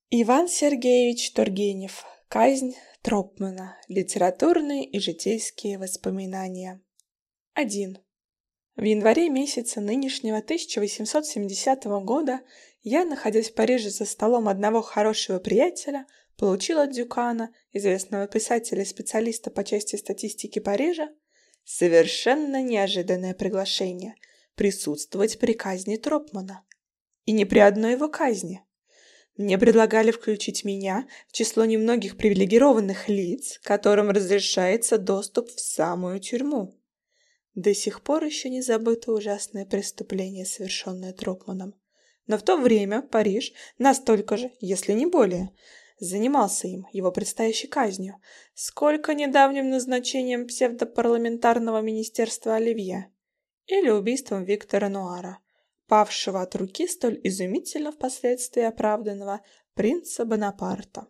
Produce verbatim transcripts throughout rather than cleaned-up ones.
Иван Сергеевич Тургенев. Казнь Тропмана. Литературные и житейские воспоминания. один. В январе месяца нынешнего тысяча восемьсот семидесятого года я, находясь в Париже за столом одного хорошего приятеля, получил от Дюкана, известного писателя и специалиста по части статистики Парижа, совершенно неожиданное приглашение присутствовать при казни Тропмана. И не при одной его казни. Мне предлагали включить меня в число немногих привилегированных лиц, которым разрешается доступ в самую тюрьму. До сих пор еще не забыто ужасное преступление, совершенное Тропманом. Но в то время Париж настолько же, если не более, занимался им, его предстоящей казнью, сколько недавним назначением псевдопарламентарного министерства Оливье или убийством Виктора Нуара, павшего от руки столь изумительно впоследствии оправданного принца Бонапарта.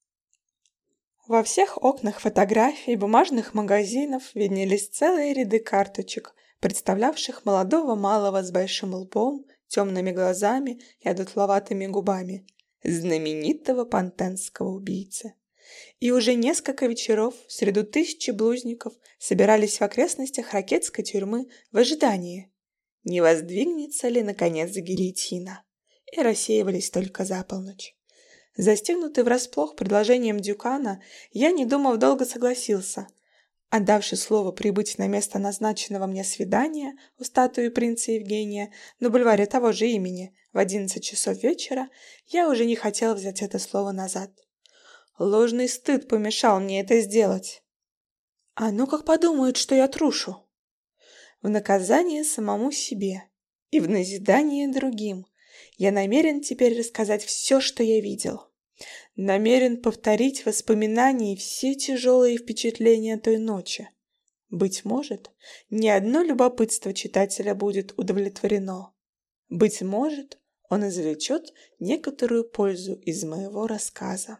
Во всех окнах фотографий бумажных магазинов виднелись целые ряды карточек, представлявших молодого малого с большим лбом, темными глазами и одутловатыми губами, знаменитого пантенского убийцы. И уже несколько вечеров среди тысячи блузников собирались в окрестностях ракетской тюрьмы в ожидании, не воздвигнется ли, наконец, гильотина, и рассеивались только за полночь. Застигнутый врасплох предложением Дюкана, я, не думав, долго согласился. Отдавши слово прибыть на место назначенного мне свидания у статуи принца Евгения на бульваре того же имени в одиннадцать часов вечера, я уже не хотел взять это слово назад. Ложный стыд помешал мне это сделать. А ну как подумают, что я трушу? В наказание самому себе и в назидание другим я намерен теперь рассказать все, что я видел. Намерен повторить воспоминания и все тяжелые впечатления той ночи. Быть может, ни одно любопытство читателя будет удовлетворено. Быть может, он извлечет некоторую пользу из моего рассказа.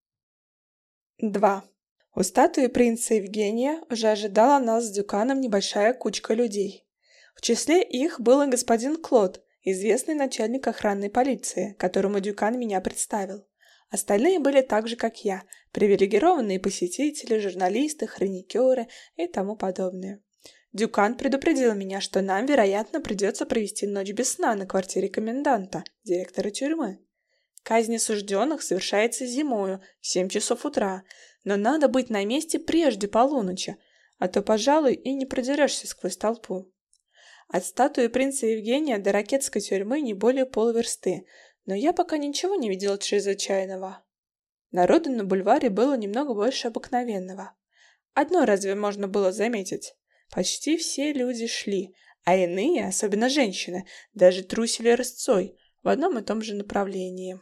два. У статуи принца Евгения уже ожидала нас с Дюканом небольшая кучка людей. В числе их был и господин Клод, известный начальник охранной полиции, которому Дюкан меня представил. Остальные были так же, как я, привилегированные посетители, журналисты, хроникеры и тому подобное. Дюкан предупредил меня, что нам, вероятно, придется провести ночь без сна на квартире коменданта, директора тюрьмы. Казнь осужденных совершается зимою, в семь часов утра, но надо быть на месте прежде полуночи, а то, пожалуй, и не продерешься сквозь толпу. От статуи принца Евгения до ракетской тюрьмы не более полуверсты, но я пока ничего не видел чрезвычайного. Народу на бульваре было немного больше обыкновенного. Одно разве можно было заметить? Почти все люди шли, а иные, особенно женщины, даже трусили рысцой в одном и том же направлении.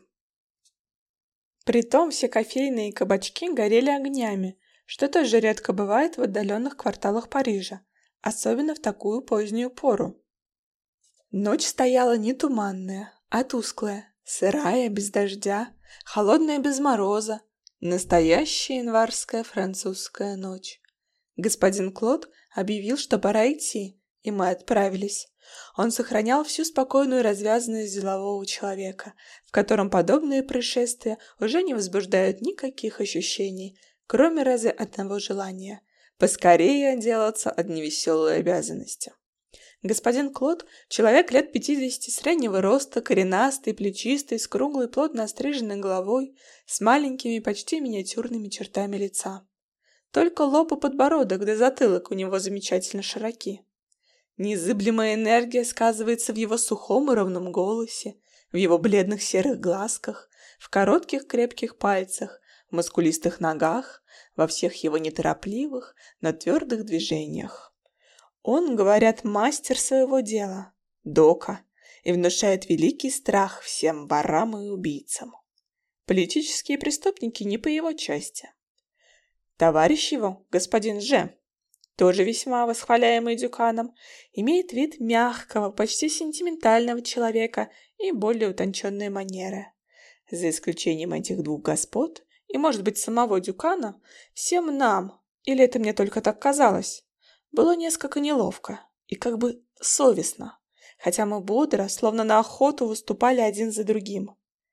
Притом все кофейные и кабачки горели огнями, что тоже редко бывает в отдаленных кварталах Парижа, особенно в такую позднюю пору. Ночь стояла не туманная, а тусклая, сырая, без дождя, холодная без мороза, настоящая январская французская ночь. Господин Клод объявил, что пора идти, и мы отправились. Он сохранял всю спокойную развязанность делового человека, в котором подобные происшествия уже не возбуждают никаких ощущений, кроме разве одного желания – поскорее отделаться от невеселой обязанности. Господин Клод – человек лет пятидесяти, среднего роста, коренастый, плечистый, с круглой, плотно остриженной головой, с маленькими, почти миниатюрными чертами лица. Только лоб и подбородок да затылок у него замечательно широки. Незыблемая энергия сказывается в его сухом и ровном голосе, в его бледных серых глазках, в коротких крепких пальцах, в мускулистых ногах, во всех его неторопливых, но твердых движениях. Он, говорят, мастер своего дела, дока, и внушает великий страх всем ворам и убийцам. Политические преступники не по его части. Товарищ его, господин Ж., тоже весьма восхваляемый Дюканом, имеет вид мягкого, почти сентиментального человека и более утонченные манеры. За исключением этих двух господ и, может быть, самого Дюкана, всем нам, или это мне только так казалось, было несколько неловко и как бы совестно, хотя мы бодро, словно на охоту, выступали один за другим.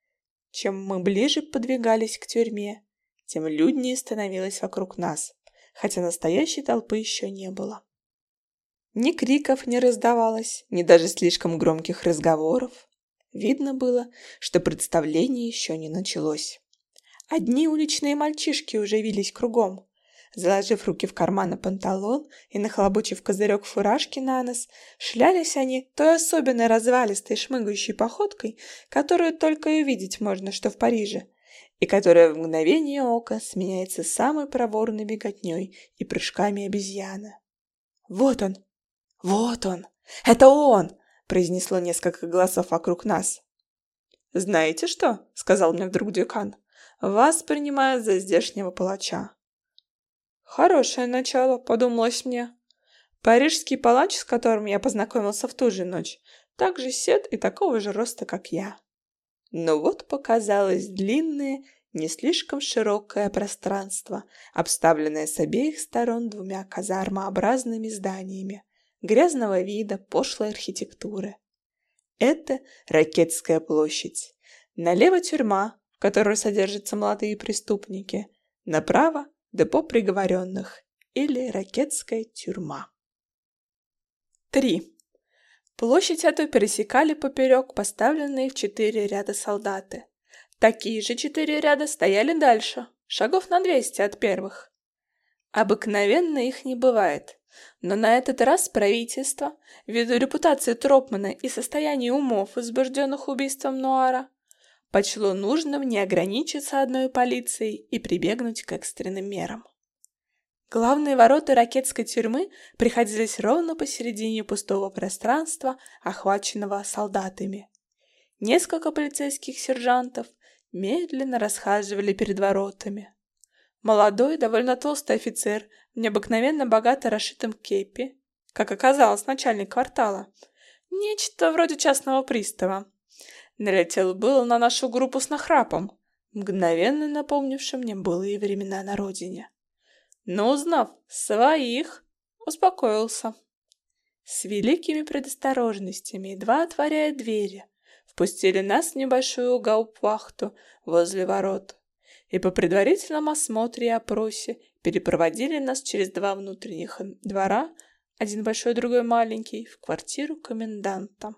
Чем мы ближе подвигались к тюрьме, тем люднее становилось вокруг нас, хотя настоящей толпы еще не было. Ни криков не раздавалось, ни даже слишком громких разговоров. Видно было, что представление еще не началось. Одни уличные мальчишки уже вились кругом. Заложив руки в карманы панталон и нахлобучив козырек фуражки на нос, шлялись они той особенной развалистой шмыгающей походкой, которую только и увидеть можно, что в Париже, и которая в мгновение ока сменяется самой проворной беготней и прыжками обезьяны. «Вот он! Вот он! Это он!» — произнесло несколько голосов вокруг нас. «Знаете что?» — сказал мне вдруг Дюкан. «Вас принимают за здешнего палача». «Хорошее начало», — подумалось мне. Парижский палач, с которым я познакомился в ту же ночь, также сед и такого же роста, как я. Но вот показалось длинное, не слишком широкое пространство, обставленное с обеих сторон двумя казармообразными зданиями, грязного вида, пошлой архитектуры. Это Ракетская площадь. Налево тюрьма, в которой содержатся молодые преступники. Направо депо приговоренных или Ракетская тюрьма. три. Площадь эту пересекали поперек поставленные в четыре ряда солдаты. Такие же четыре ряда стояли дальше, шагов на двести от первых. Обыкновенно их не бывает, но на этот раз правительство, ввиду репутации Тропмана и состояния умов, возбужденных убийством Нуара, почло нужным не ограничиться одной полицией и прибегнуть к экстренным мерам. Главные ворота Ракетской тюрьмы приходились ровно посередине пустого пространства, охваченного солдатами. Несколько полицейских сержантов медленно расхаживали перед воротами. Молодой, довольно толстый офицер в необыкновенно богато расшитом кепи, как оказалось, начальник квартала, нечто вроде частного пристава, налетел было на нашу группу с нахрапом, мгновенно напомнившим мне былые времена на родине. Но, узнав своих, успокоился. С великими предосторожностями, едва отворяя двери, впустили нас в небольшую гауптвахту возле ворот и по предварительном осмотре и опросе перепроводили нас через два внутренних двора, один большой, другой маленький, в квартиру коменданта.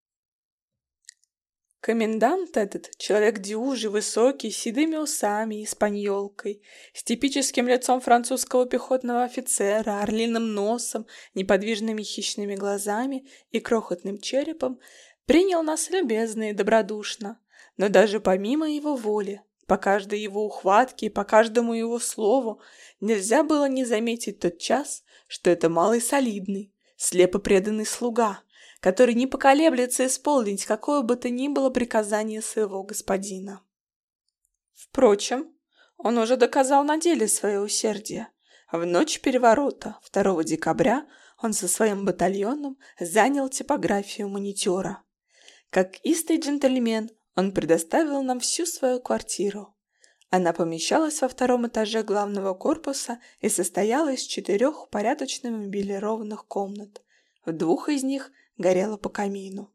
Комендант этот, человек дюжий, высокий, с седыми усами и испаньолкой, с типическим лицом французского пехотного офицера, орлиным носом, неподвижными хищными глазами и крохотным черепом, принял нас любезно и добродушно, но даже помимо его воли, по каждой его ухватке и по каждому его слову, нельзя было не заметить тот час, что это малый солидный, слепо преданный слуга, который не поколеблется исполнить какое бы то ни было приказание своего господина. Впрочем, он уже доказал на деле свое усердие. В ночь переворота, второго декабря, он со своим батальоном занял типографию монитора. Как истый джентльмен, он предоставил нам всю свою квартиру. Она помещалась во втором этаже главного корпуса и состояла из четырех порядочно мебелированных комнат. В двух из них горела по камину.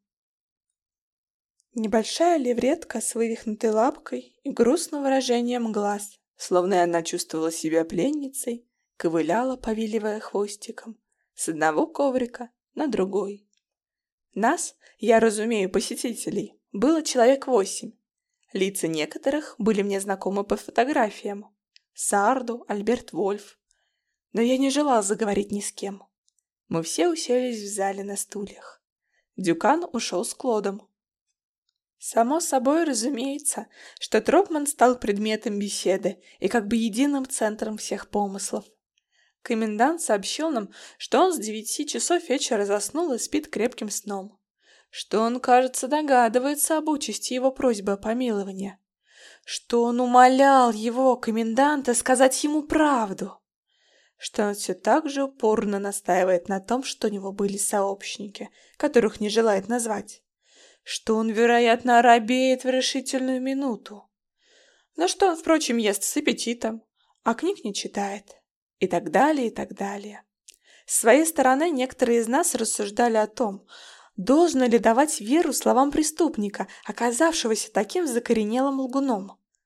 Небольшая левретка с вывихнутой лапкой и грустным выражением глаз, словно она чувствовала себя пленницей, ковыляла, повиливая хвостиком, с одного коврика на другой. Нас, я разумею, посетителей, было человек восемь. Лица некоторых были мне знакомы по фотографиям. Сарду, Альберт Вольф. Но я не желал заговорить ни с кем. Мы все уселись в зале на стульях. Дюкан ушел с Клодом. Само собой разумеется, что Тропман стал предметом беседы и как бы единым центром всех помыслов. Комендант сообщил нам, что он с девяти часов вечера заснул и спит крепким сном, что он, кажется, догадывается об участи его просьбы о помиловании, что он умолял его, коменданта, сказать ему правду, что он все так же упорно настаивает на том, что у него были сообщники, которых не желает назвать, что он, вероятно, робеет в решительную минуту, но что он, впрочем, ест с аппетитом, а книг не читает, и так далее, и так далее. С своей стороны, некоторые из нас рассуждали о том, Должно ли давать веру словам преступника, оказавшегося таким закоренелым лгуном?